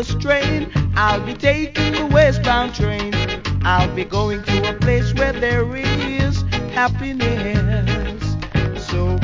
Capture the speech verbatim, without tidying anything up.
the strain. I'll be taking the westbound train. I'll be going to a place where there is happiness.